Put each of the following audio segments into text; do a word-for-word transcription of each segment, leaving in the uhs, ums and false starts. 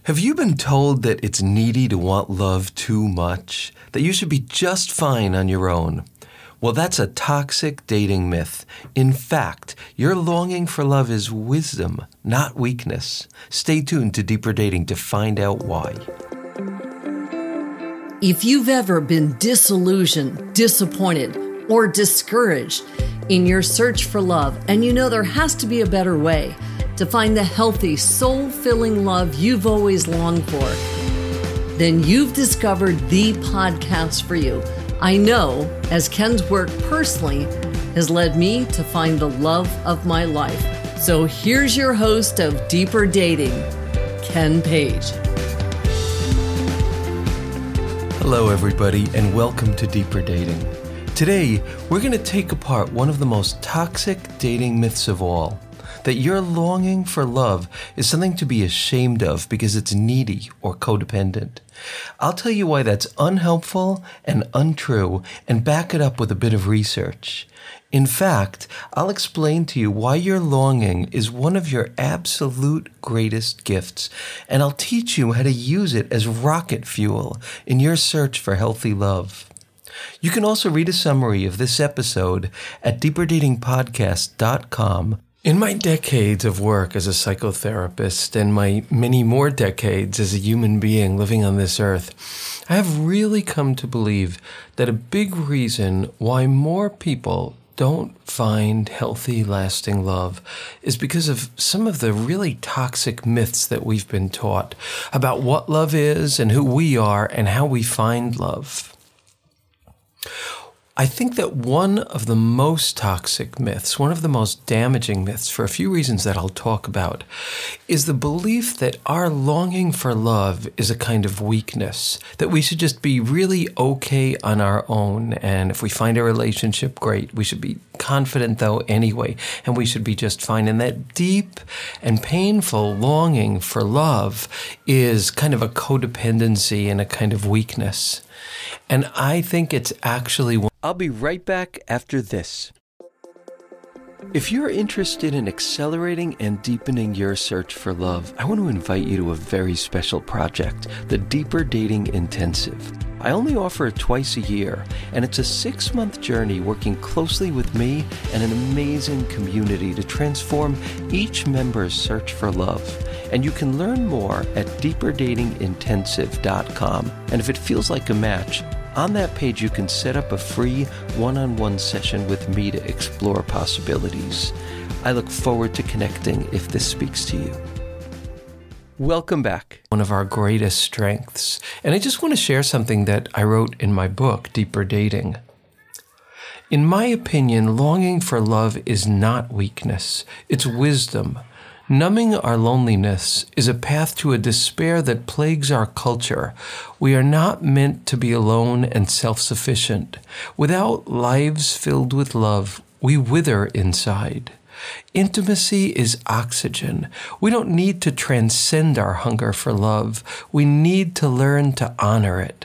Have you been told that it's needy to want love too much? That you should be just fine on your own? Well, that's a toxic dating myth. In fact, your longing for love is wisdom, not weakness. Stay tuned to Deeper Dating to find out why. If you've ever been disillusioned, disappointed, or discouraged in your search for love, and you know there has to be a better way to find the healthy, soul-filling love you've always longed for, then you've discovered the podcast for you. I know, as Ken's work personally has led me to find the love of my life. So here's your host of Deeper Dating, Ken Page. Hello, everybody, and welcome to Deeper Dating. Today, we're going to take apart one of the most toxic dating myths of all, that your longing for love is something to be ashamed of because it's needy or codependent. I'll tell you why that's unhelpful and untrue and back it up with a bit of research. In fact, I'll explain to you why your longing is one of your absolute greatest gifts, and I'll teach you how to use it as rocket fuel in your search for healthy love. You can also read a summary of this episode at deeper dating podcast dot com. In my decades of work as a psychotherapist and my many more decades as a human being living on this earth, I have really come to believe that a big reason why more people don't find healthy, lasting love is because of some of the really toxic myths that we've been taught about what love is and who we are and how we find love. I think that one of the most toxic myths, one of the most damaging myths, for a few reasons that I'll talk about, is the belief that our longing for love is a kind of weakness, that we should just be really okay on our own, and if we find a relationship, great. We should be confident, though, anyway, and we should be just fine. And that deep and painful longing for love is kind of a codependency and a kind of weakness. And I think it's actually... I'll be right back after this. If you're interested in accelerating and deepening your search for love, I want to invite you to a very special project, the Deeper Dating Intensive. I only offer it twice a year, and it's a six-month journey working closely with me and an amazing community to transform each member's search for love. And you can learn more at deeper dating intensive dot com. And if it feels like a match, on that page you can set up a free one-on-one session with me to explore possibilities. I look forward to connecting if this speaks to you. Welcome back. One of our greatest strengths. And I just want to share something that I wrote in my book, Deeper Dating. In my opinion, longing for love is not weakness. It's wisdom. Numbing our loneliness is a path to a despair that plagues our culture. We are not meant to be alone and self-sufficient. Without lives filled with love, we wither inside. Intimacy is oxygen. We don't need to transcend our hunger for love. We need to learn to honor it.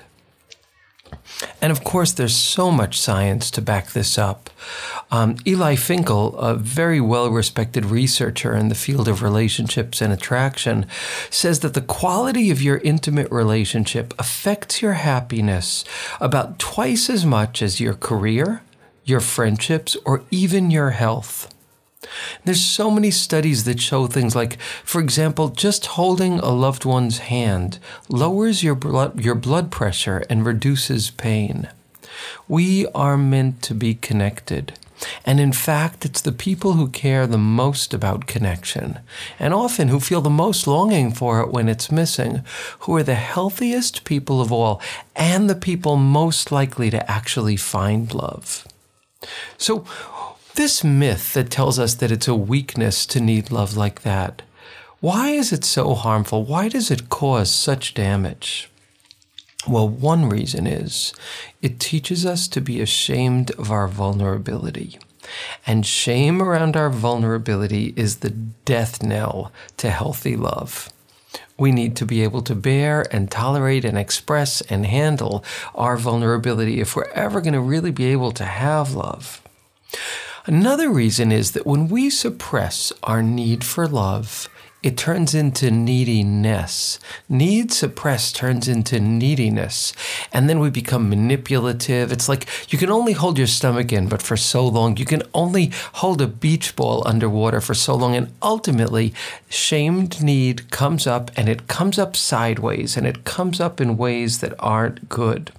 And of course, there's so much science to back this up. Um, Eli Finkel, a very well-respected researcher in the field of relationships and attraction, says that the quality of your intimate relationship affects your happiness about twice as much as your career, your friendships, or even your health. There's so many studies that show things like, for example, just holding a loved one's hand lowers your blood, your blood pressure and reduces pain. We are meant to be connected. And in fact, it's the people who care the most about connection, and often who feel the most longing for it when it's missing, who are the healthiest people of all, and the people most likely to actually find love. So, this myth that tells us that it's a weakness to need love like that, why is it so harmful? Why does it cause such damage? Well, one reason is it teaches us to be ashamed of our vulnerability. And shame around our vulnerability is the death knell to healthy love. We need to be able to bear and tolerate and express and handle our vulnerability if we're ever going to really be able to have love. Another reason is that when we suppress our need for love, it turns into neediness. Need suppressed turns into neediness. And then we become manipulative. It's like you can only hold your stomach in, but for so long. You can only hold a beach ball underwater for so long. And ultimately, shamed need comes up, and it comes up sideways, and it comes up in ways that aren't good.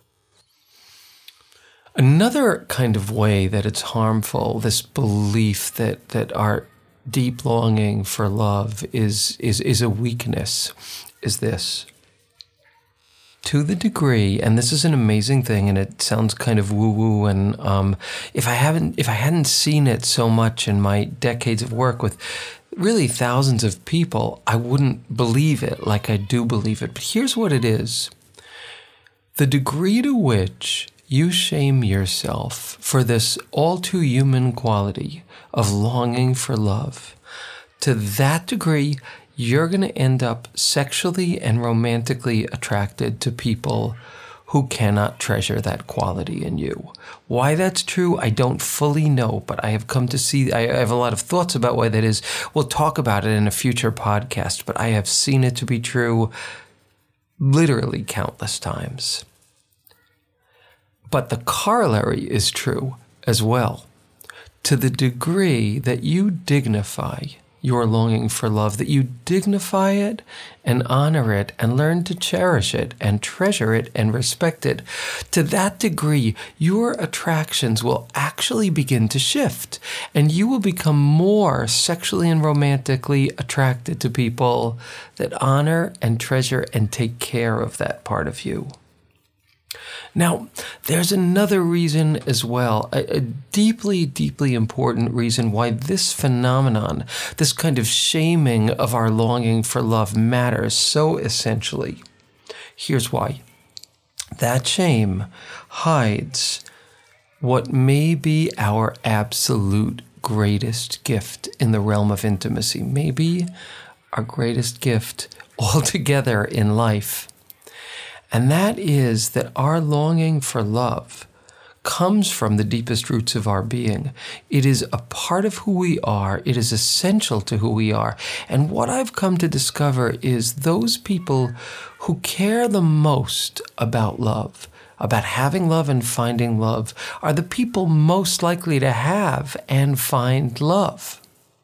Another kind of way that it's harmful, this belief that, that our deep longing for love is, is, is a weakness, is this. To the degree, and this is an amazing thing, and it sounds kind of woo-woo, and um, if I haven't, if I hadn't seen it so much in my decades of work with really thousands of people, I wouldn't believe it like I do believe it. But here's what it is. The degree to which you shame yourself for this all too human quality of longing for love, to that degree, you're going to end up sexually and romantically attracted to people who cannot treasure that quality in you. Why that's true, I don't fully know, but I have come to see, I have a lot of thoughts about why that is. We'll talk about it in a future podcast, but I have seen it to be true literally countless times. But the corollary is true as well. To the degree that you dignify your longing for love, that you dignify it and honor it and learn to cherish it and treasure it and respect it, to that degree, your attractions will actually begin to shift, and you will become more sexually and romantically attracted to people that honor and treasure and take care of that part of you. Now, there's another reason as well, a, a deeply, deeply important reason why this phenomenon, this kind of shaming of our longing for love matters so essentially. Here's why. That shame hides what may be our absolute greatest gift in the realm of intimacy, maybe our greatest gift altogether in life. And that is that our longing for love comes from the deepest roots of our being. It is a part of who we are. It is essential to who we are. And what I've come to discover is those people who care the most about love, about having love and finding love, are the people most likely to have and find love.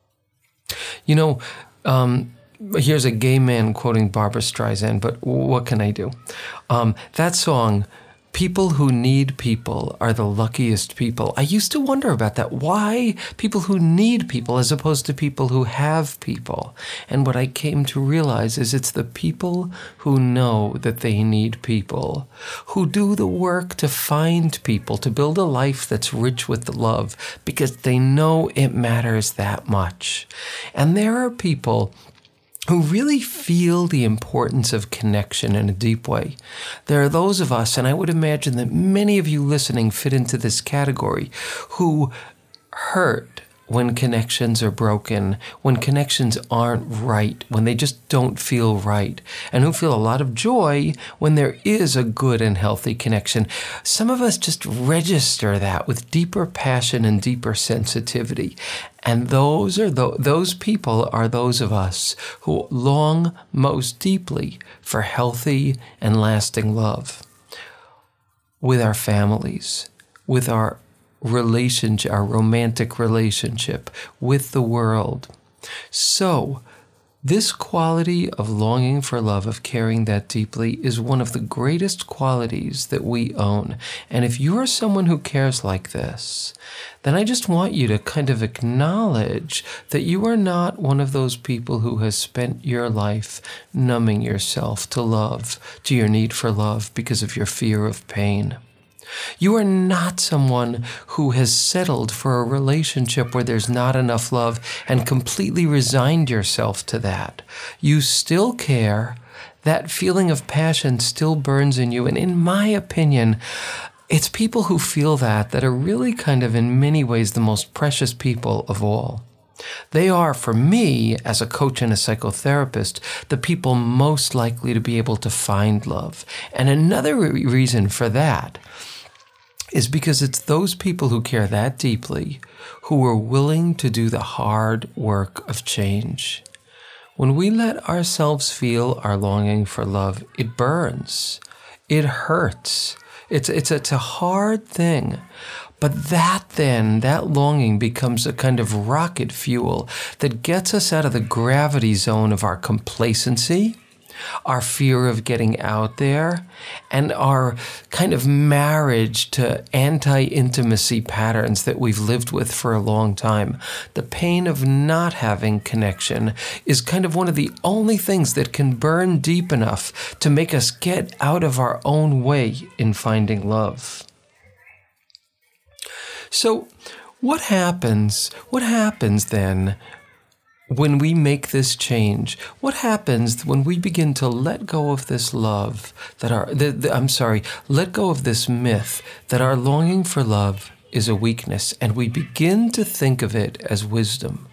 You know, um, here's a gay man quoting Barbra Streisand, but what can I do? Um, that song, people who need people are the luckiest people. I used to wonder about that. Why people who need people as opposed to people who have people? And what I came to realize is it's the people who know that they need people, who do the work to find people, to build a life that's rich with love, because they know it matters that much. And there are people who really feel the importance of connection in a deep way. There are those of us, and I would imagine that many of you listening fit into this category, who hurt when connections are broken, when connections aren't right, when they just don't feel right, and who feel a lot of joy when there is a good and healthy connection. Some of us just register that with deeper passion and deeper sensitivity. And those are the, those people are those of us who long most deeply for healthy and lasting love with our families, with our relationship, our romantic relationship with the world. So, this quality of longing for love, of caring that deeply, is one of the greatest qualities that we own. And if you're someone who cares like this, then I just want you to kind of acknowledge that you are not one of those people who has spent your life numbing yourself to love, to your need for love because of your fear of pain. You are not someone who has settled for a relationship where there's not enough love and completely resigned yourself to that. You still care. That feeling of passion still burns in you. And in my opinion, it's people who feel that that are really kind of in many ways the most precious people of all. They are, for me, as a coach and a psychotherapist, the people most likely to be able to find love. And another re- reason for that is because it's those people who care that deeply who are willing to do the hard work of change. When we let ourselves feel our longing for love, it burns. It hurts. It's, it's, it's a hard thing. But that then, that longing becomes a kind of rocket fuel that gets us out of the gravity zone of our complacency, our fear of getting out there, and our kind of marriage to anti-intimacy patterns that we've lived with for a long time. The pain of not having connection is kind of one of the only things that can burn deep enough to make us get out of our own way in finding love. So what happens, what happens then when we make this change? What happens when we begin to let go of this love that our, the, the, I'm sorry, let go of this myth that our longing for love is a weakness, and we begin to think of it as wisdom?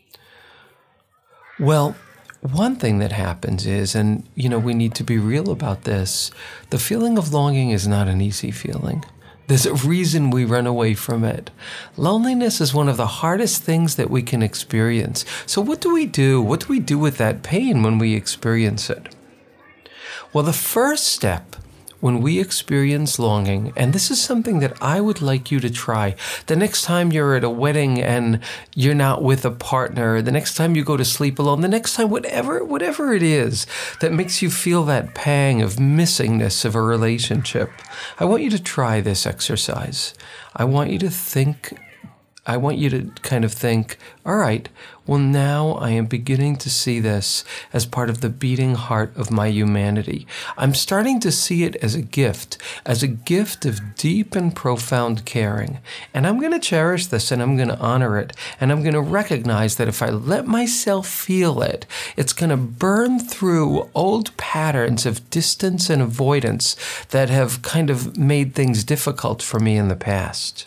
Well, one thing that happens is, and you know, we need to be real about this, the feeling of longing is not an easy feeling. There's a reason we run away from it. Loneliness is one of the hardest things that we can experience. So what do we do? What do we do with that pain when we experience it? Well, the first step when we experience longing, and this is something that I would like you to try, the next time you're at a wedding and you're not with a partner, the next time you go to sleep alone, the next time, whatever, whatever it is that makes you feel that pang of missingness of a relationship, I want you to try this exercise. I want you to think I want you to kind of think, all right, well, now I am beginning to see this as part of the beating heart of my humanity. I'm starting to see it as a gift, as a gift of deep and profound caring. And I'm going to cherish this, and I'm going to honor it. And I'm going to recognize that if I let myself feel it, it's going to burn through old patterns of distance and avoidance that have kind of made things difficult for me in the past.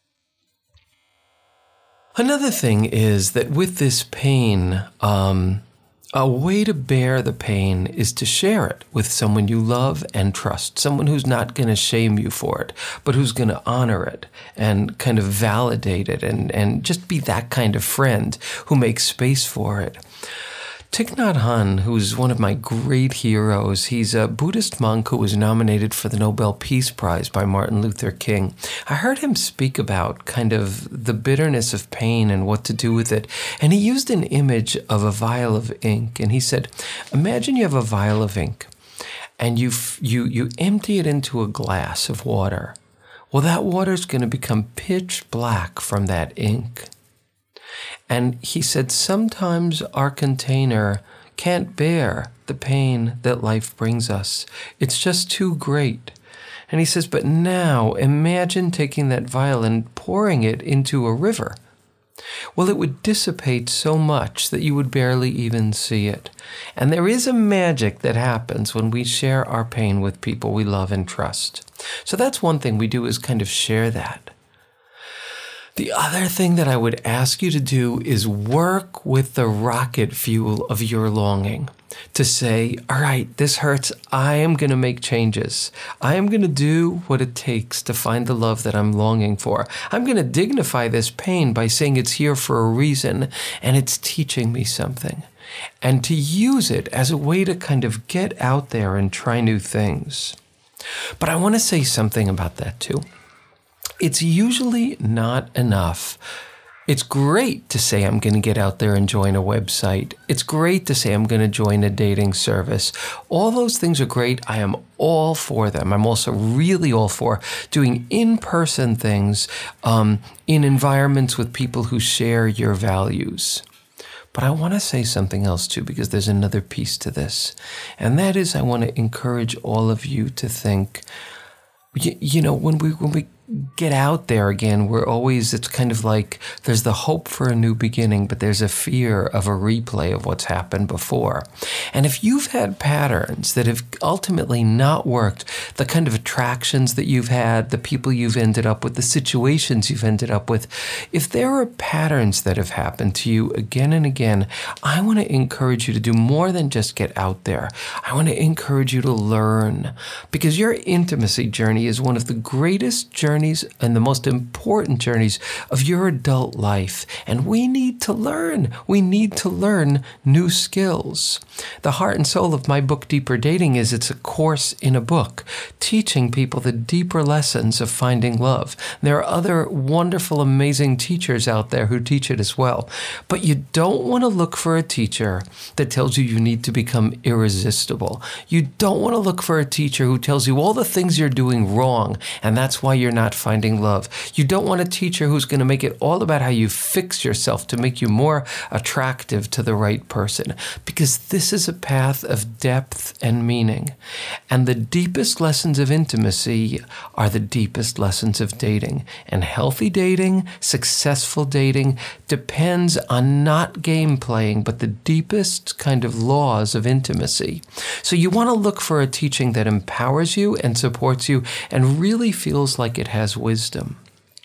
Another thing is that with this pain, um, a way to bear the pain is to share it with someone you love and trust, someone who's not going to shame you for it, but who's going to honor it and kind of validate it and, and just be that kind of friend who makes space for it. Thich Nhat Hanh, who's one of my great heroes, he's a Buddhist monk who was nominated for the Nobel Peace Prize by Martin Luther King. I heard him speak about kind of the bitterness of pain and what to do with it. And he used an image of a vial of ink. And he said, imagine you have a vial of ink and you you you empty it into a glass of water. Well, that water is going to become pitch black from that ink. And he said, sometimes our container can't bear the pain that life brings us. It's just too great. And he says, but now imagine taking that vial and pouring it into a river. Well, it would dissipate so much that you would barely even see it. And there is a magic that happens when we share our pain with people we love and trust. So that's one thing we do, is kind of share that. The other thing that I would ask you to do is work with the rocket fuel of your longing. To say, all right, this hurts. I am going to make changes. I am going to do what it takes to find the love that I'm longing for. I'm going to dignify this pain by saying it's here for a reason and it's teaching me something. And to use it as a way to kind of get out there and try new things. But I want to say something about that too. It's usually not enough. It's great to say I'm going to get out there and join a website. It's great to say I'm going to join a dating service. All those things are great. I am all for them. I'm also really all for doing in-person things um, in environments with people who share your values. But I want to say something else too, because there's another piece to this. And that is, I want to encourage all of you to think, you, you know, when we when we get out there again, we're always, it's kind of like there's the hope for a new beginning, but there's a fear of a replay of what's happened before. And if you've had patterns that have ultimately not worked, the kind of attractions that you've had, the people you've ended up with, the situations you've ended up with, if there are patterns that have happened to you again and again, I want to encourage you to do more than just get out there. I want to encourage you to learn, because your intimacy journey is one of the greatest journeys journeys and the most important journeys of your adult life. And we need to learn. We need to learn new skills. The heart and soul of my book, Deeper Dating, is it's a course in a book, teaching people the deeper lessons of finding love. There are other wonderful, amazing teachers out there who teach it as well. But you don't want to look for a teacher that tells you you need to become irresistible. You don't want to look for a teacher who tells you all the things you're doing wrong, and that's why you're not finding love. You don't want a teacher who's going to make it all about how you fix yourself to make you more attractive to the right person, because this is a path of depth and meaning. And the deepest lessons of intimacy are the deepest lessons of dating. And healthy dating, successful dating, depends on not game playing, but the deepest kind of laws of intimacy. So you want to look for a teaching that empowers you and supports you and really feels like it has wisdom.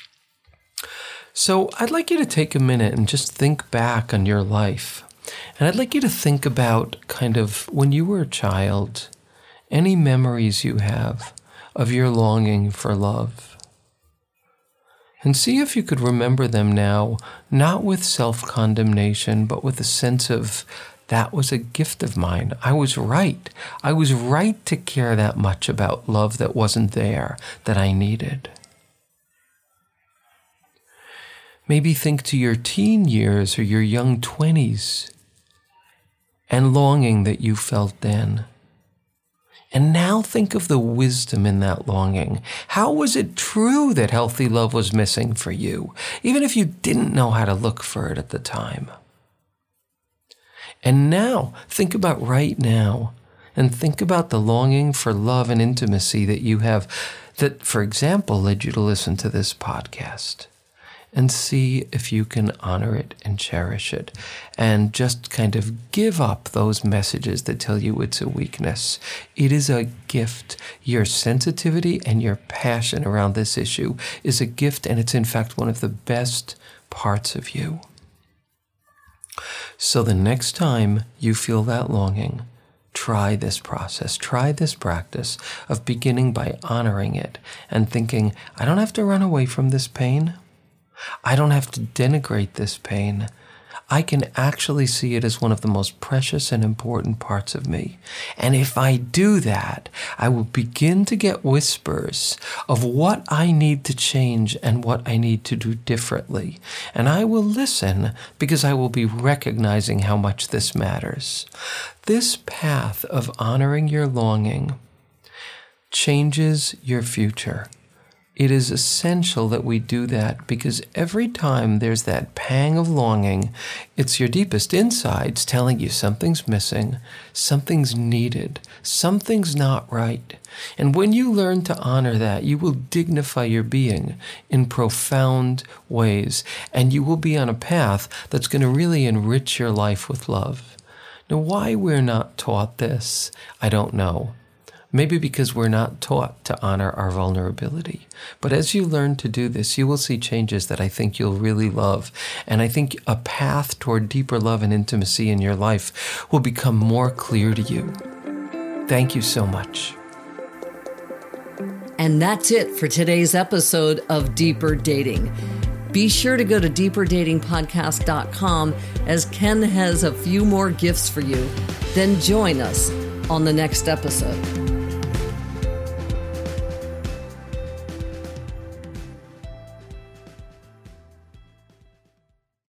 So I'd like you to take a minute and just think back on your life. And I'd like you to think about kind of when you were a child, any memories you have of your longing for love. And see if you could remember them now, not with self-condemnation, but with a sense of, that was a gift of mine. I was right. I was right to care that much about love that wasn't there, that I needed. Maybe think to your teen years or your young twenties and longing that you felt then. And now think of the wisdom in that longing. How was it true that healthy love was missing for you, even if you didn't know how to look for it at the time? And now, think about right now, and think about the longing for love and intimacy that you have, that, for example, led you to listen to this podcast. And see if you can honor it and cherish it, and just kind of give up those messages that tell you it's a weakness. It is a gift. Your sensitivity and your passion around this issue is a gift, and it's in fact one of the best parts of you. So the next time you feel that longing, try this process, try this practice of beginning by honoring it and thinking, I don't have to run away from this pain. I don't have to denigrate this pain. I can actually see it as one of the most precious and important parts of me. And if I do that, I will begin to get whispers of what I need to change and what I need to do differently. And I will listen because I will be recognizing how much this matters. This path of honoring your longing changes your future. It is essential that we do that because every time there's that pang of longing, it's your deepest insides telling you something's missing, something's needed, something's not right. And when you learn to honor that, you will dignify your being in profound ways, and you will be on a path that's going to really enrich your life with love. Now, why we're not taught this, I don't know. Maybe because we're not taught to honor our vulnerability. But as you learn to do this, you will see changes that I think you'll really love. And I think a path toward deeper love and intimacy in your life will become more clear to you. Thank you so much. And that's it for today's episode of Deeper Dating. Be sure to go to deeper dating podcast dot com as Ken has a few more gifts for you. Then join us on the next episode.